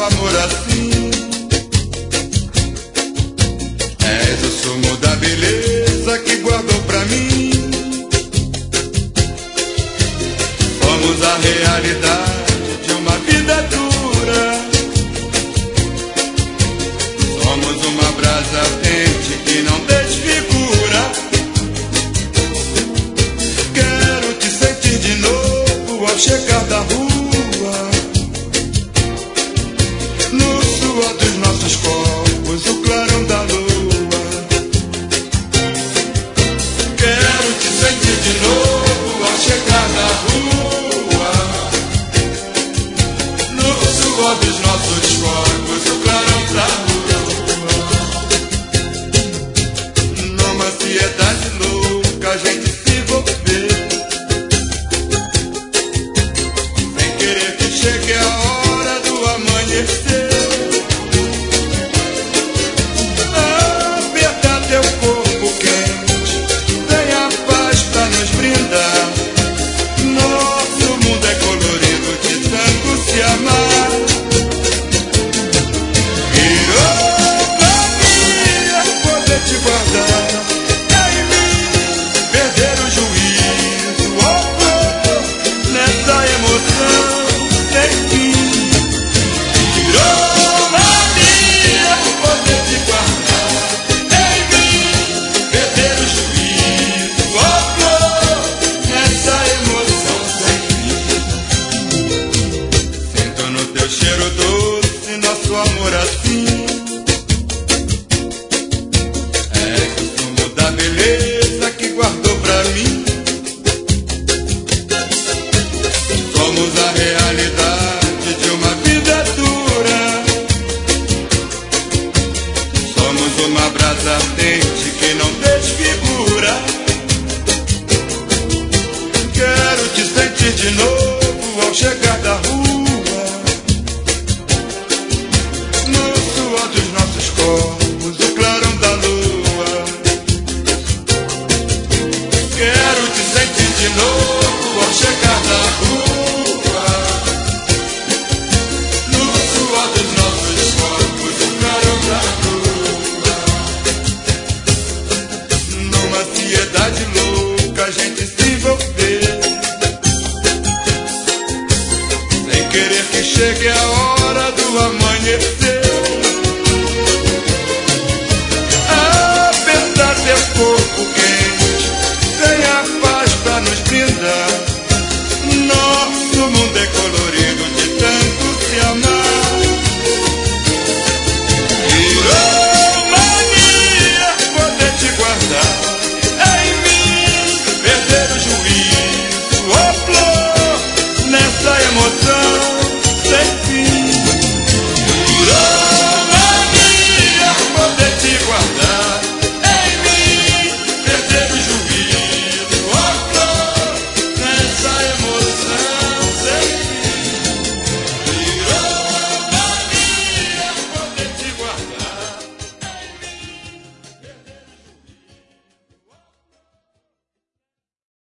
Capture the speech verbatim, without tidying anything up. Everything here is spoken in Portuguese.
amor assim. És o sumo da beleza que guardou pra mim. Somos a realidade de uma vida dura. Somos uma brasa ardente que não desfigura. Quero te sentir de novo ao chegar da rua. No suor dos nossos corpos, o clarão da lua. Quero te sentir de novo ao chegar da rua. No suor dos nossos corpos, o clarão da lua. Numa ansiedade louca, a gente se envolver, sem querer que chegue a hora do amanhecer. Apertar teu corpo quente, vem a paz pra nos brindar. Nosso mundo é colorido de tanto se amar. Virou mania poder te guardar em mim, perder o juízo, oh, oh, nessa emoção sem fim. Virou mania poder te guardar em mim, perder o juízo, oh, oh, nessa emoção sem fim. Sinto no teu cheiro doce nosso amor assim. És o sumo da beleza que guardou pra mim. Somos a realidade de uma vida dura. Somos uma brasa ardente que não desfigura. Quero te sentir de novo ao chegar da rua. No suor dos nossos corpos, o clarão da lua. Quero te sentir de novo ao chegar da rua. No suor dos nossos corpos, o clarão da lua. Numa ansiedade louca, a gente se envolver, sem querer que chegue a hora do amanhecer.